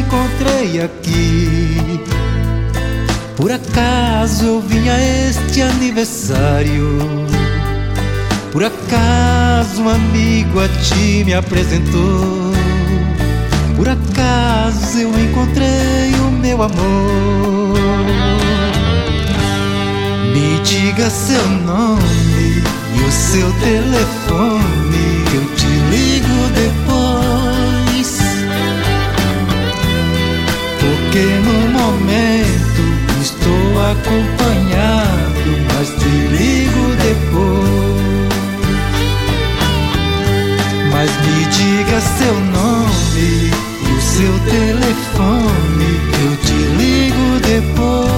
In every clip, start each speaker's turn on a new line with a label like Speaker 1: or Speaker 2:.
Speaker 1: encontrei aqui. Por acaso eu vim a este aniversário. Por acaso um amigo a ti me apresentou. Por acaso eu encontrei o meu amor. Me diga seu nome e o seu telefone, eu te ligo depois. Porque no momento estou acompanhado, mas te ligo depois. Mas me diga seu nome e o seu telefone, eu te ligo depois.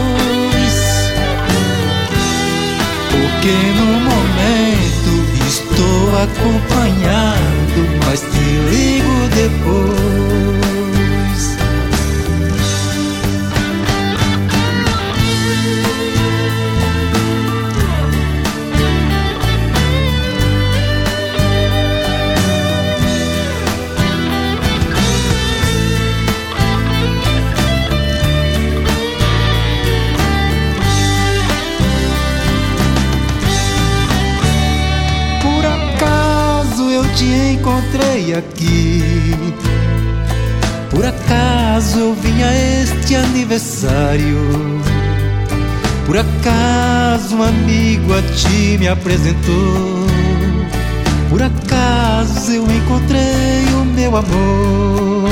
Speaker 1: Porque no momento estou acompanhado, mas te ligo depois. Te encontrei aqui. Por acaso eu vim a este aniversário. Por acaso um amigo a ti me apresentou. Por acaso eu encontrei o meu amor.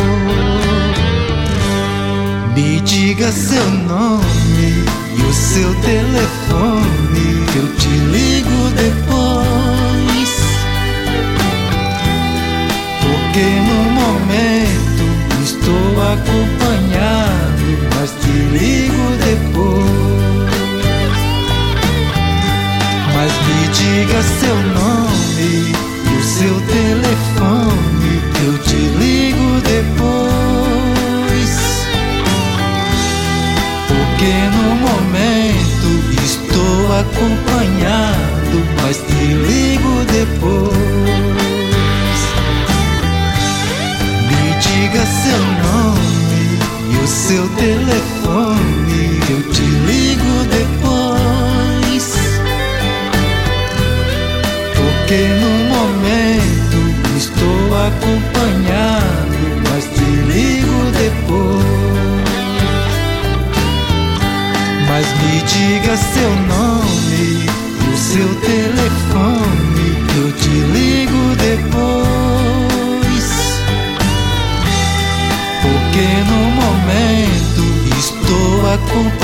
Speaker 1: Me diga seu nome e o seu telefone, eu te ligo depois. Porque no momento estou acompanhado, mas te ligo depois. Mas me diga seu nome e o seu telefone, eu te ligo depois. Porque no momento estou acompanhado, mas te ligo depois. Diga seu nome e o seu telefone, eu te ligo depois. Porque no momento estou acompanhado, mas te ligo depois. Mas me diga seu nome e o seu telefone, eu te ligo depois. Porque no momento estou acompanhado,